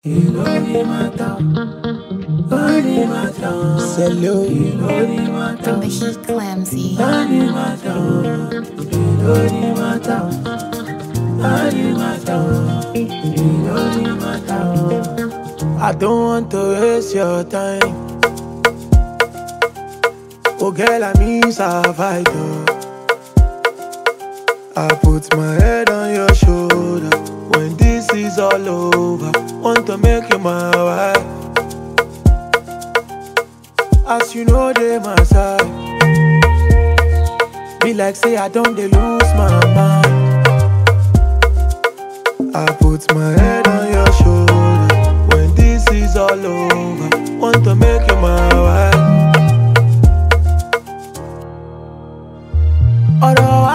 Hello. From the Heat Clamsy. I don't want to waste your time. Oh girl, I miss a fight. I put my head on your shoulder. When this is all over, want to make you my wife. As you know, they my side. Be like say I don't they lose my mind. I put my head on your shoulder. When this is all over, want to make you my wife. Although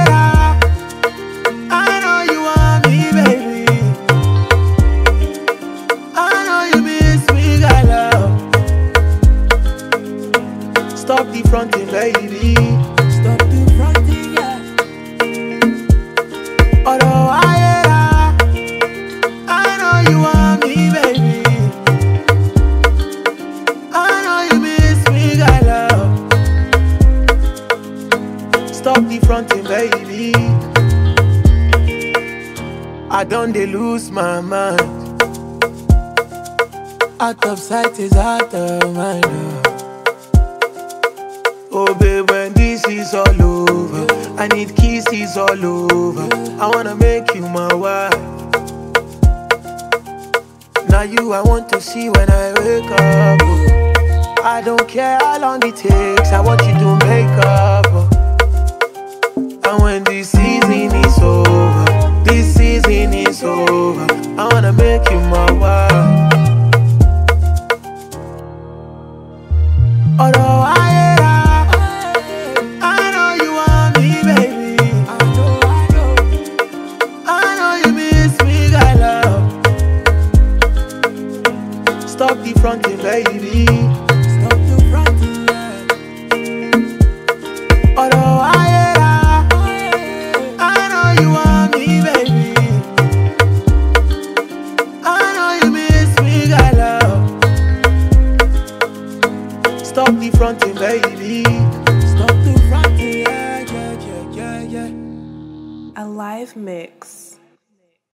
I know you want me, baby. I know you miss me, got love. Stop the fronting, baby. Stop the fronting, yeah. Although I know you want me, baby. I know you miss me, got love. Stop the fronting, baby. I don't they lose my mind. Out of sight is out of mind. Oh babe, when this is all over, I need kisses all over. I wanna make you my wife. Now you I want to see when I wake up. I don't care how long it takes, I want you to make up. And when this season is over, this season is over, I wanna make you my wife. Although I know you want me, baby. I know you miss me, got love. Stop the fronting, baby. Stop the fronting, yeah. Although I know you want me, baby. I know you miss me, got love. Stop the fronting, baby. Stop the fronting, yeah. A live mix.